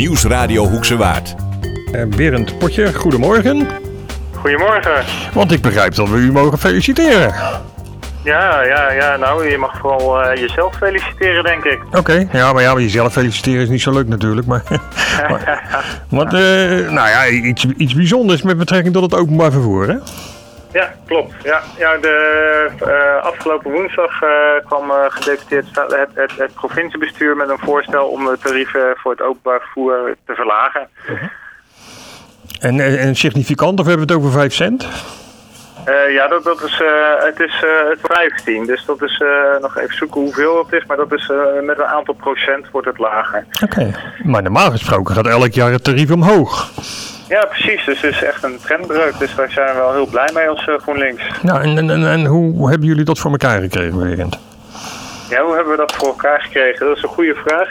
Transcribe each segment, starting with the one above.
Nieuwsradio Hoekse Waard. Berend Potje, goedemorgen. Goedemorgen. Want ik begrijp dat we u mogen feliciteren. Ja, nou, je mag vooral jezelf feliciteren, denk ik. Oké, maar jezelf feliciteren is niet zo leuk natuurlijk. Maar iets bijzonders met betrekking tot het openbaar vervoer, hè? Ja, klopt. Ja, de afgelopen woensdag kwam gedeputeerd het provinciebestuur met een voorstel om de tarieven voor het openbaar vervoer te verlagen. Uh-huh. En significant, of hebben we het over 5 cent? Het is 15, dus dat is nog even zoeken hoeveel dat is, maar dat is met een aantal procent wordt het lager. Oké, maar normaal gesproken gaat elk jaar het tarief omhoog. Ja, precies, dus het is echt een trendbreuk, dus daar zijn we wel heel blij mee als GroenLinks. Nou, en hoe hebben jullie dat voor elkaar gekregen, Berend? Ja, hoe hebben we dat voor elkaar gekregen? Dat is een goede vraag.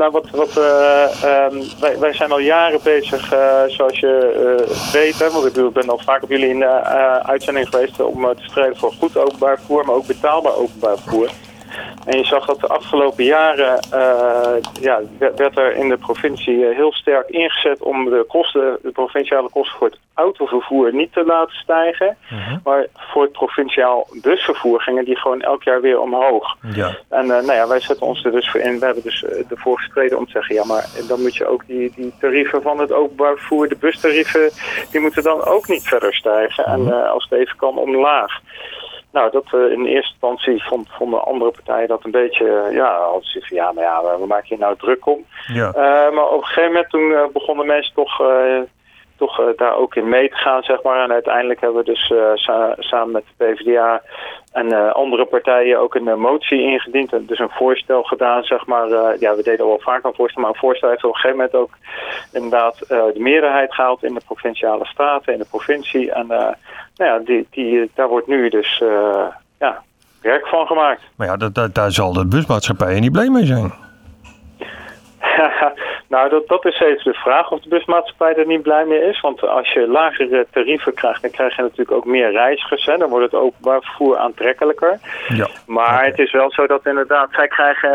Wij zijn al jaren bezig, zoals je weet, hè, want ik ben al vaak op jullie in de uitzending geweest om te strijden voor goed openbaar vervoer, maar ook betaalbaar openbaar vervoer. En je zag dat de afgelopen jaren werd er in de provincie heel sterk ingezet om de provinciale kosten voor het autovervoer niet te laten stijgen. Uh-huh. Maar voor het provinciaal busvervoer gingen die gewoon elk jaar weer omhoog. Ja. En wij zetten ons er dus voor in. We hebben dus ervoor gestreden om te zeggen, ja, maar dan moet je ook die tarieven van het openbaar vervoer, de bustarieven, die moeten dan ook niet verder stijgen. Uh-huh. En als het even kan, omlaag. Nou, dat in eerste instantie vonden andere partijen dat een beetje, we maken hier nou druk om. Ja. Maar op een gegeven moment toen begonnen mensen toch daar ook in mee te gaan, zeg maar. En uiteindelijk hebben we dus samen met de PvdA en andere partijen ook een motie ingediend. En dus een voorstel gedaan, zeg maar. We deden wel vaak een voorstel, maar een voorstel heeft op een gegeven moment ook inderdaad de meerderheid gehaald in de provinciale staten, in de provincie. En daar wordt nu dus werk van gemaakt. Maar ja, daar zal de busmaatschappij niet blij mee zijn. Nou, dat is even de vraag of de busmaatschappij er niet blij mee is. Want als je lagere tarieven krijgt, dan krijg je natuurlijk ook meer reizigers. Hè? Dan wordt het openbaar vervoer aantrekkelijker. Ja. Maar Het is wel zo dat inderdaad, zij krijgen,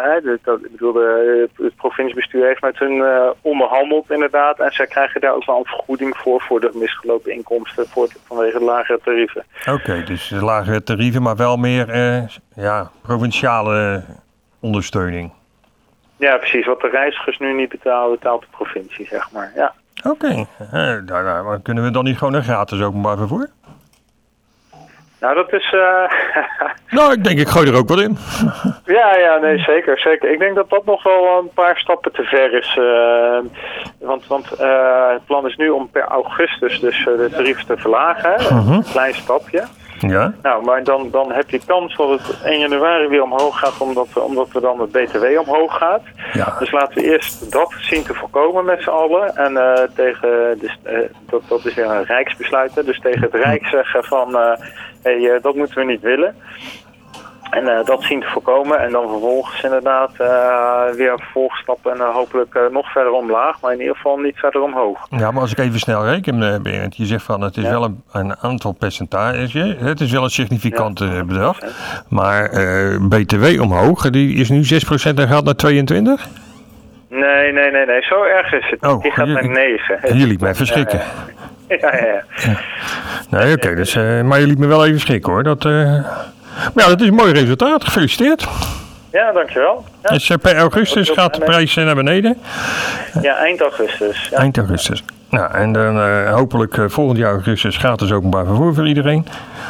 het provinciebestuur heeft met hun onderhandeld inderdaad. En zij krijgen daar ook wel een vergoeding voor de misgelopen inkomsten vanwege de lagere tarieven. Oké, dus de lagere tarieven, maar wel meer provinciale ondersteuning. Ja, precies. Wat de reizigers nu niet betalen, betaalt de provincie, zeg maar. Ja. Oké. Maar kunnen we dan niet gewoon een gratis openbaar vervoer? Nou, dat is... Nou, ik gooi er ook wat in. Nee, zeker. Ik denk dat dat nog wel een paar stappen te ver is. Want het plan is nu om per augustus dus de tarieven te verlagen. Uh-huh. Een klein stapje. Ja. Nou, maar dan heb je kans dat het 1 januari weer omhoog gaat, omdat er dan het BTW omhoog gaat. Ja. Dus laten we eerst dat zien te voorkomen met z'n allen. En dat is weer een rijksbesluit. Dus tegen het Rijk zeggen van, dat moeten we niet willen. En dat zien te voorkomen. En dan vervolgens inderdaad weer een vervolgstap en hopelijk nog verder omlaag. Maar in ieder geval niet verder omhoog. Ja, maar als ik even snel reken, Berend. Je zegt van het is wel een aantal percentage. Het is wel een significant bedrag. Maar BTW omhoog, die is nu 6% en gaat naar 22%? Nee. Zo erg is het. Die gaat naar 9%. Je liet mij even schrikken. Ja. Nee, oké. Dus, maar je liet me wel even schrikken, hoor. Maar dat is een mooi resultaat. Gefeliciteerd. Ja, dankjewel. Ja. Dus per augustus gaat de prijs naar beneden. Ja, eind augustus. Ja. Eind augustus. Nou, en dan hopelijk volgend jaar augustus gratis openbaar vervoer voor iedereen.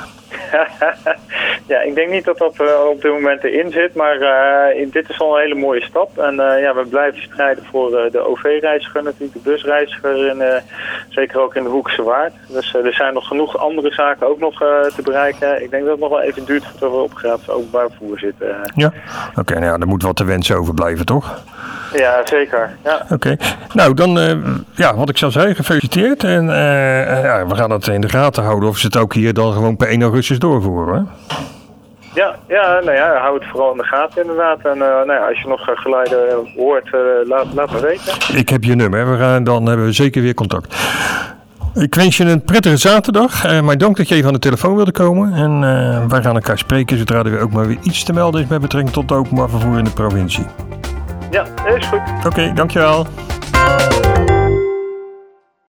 Ja, ik denk niet dat dat op dit moment erin zit, maar dit is al een hele mooie stap. En we blijven strijden voor de OV-reiziger natuurlijk, de busreiziger, zeker ook in de Hoekse Waard. Dus er zijn nog genoeg andere zaken ook nog te bereiken. Ik denk dat het nog wel even duurt voordat we op gratis openbaar vervoer zitten. Ja, oké, er moet wat te wensen overblijven, toch? Ja, zeker. Ja. Oké. Nou, dan, wat ik zou zeggen, gefeliciteerd. En we gaan het in de gaten houden of ze het ook hier dan gewoon per 1 augustus doorvoeren, hè? Hou het vooral in de gaten inderdaad. En als je nog geluiden hoort, laat me weten. Ik heb je nummer, dan hebben we zeker weer contact. Ik wens je een prettige zaterdag. Maar dank dat je even aan de telefoon wilde komen. En wij gaan elkaar spreken zodra er weer ook maar weer iets te melden is met betrekking tot het openbaar vervoer in de provincie. Ja, dat is goed. Oké, dankjewel.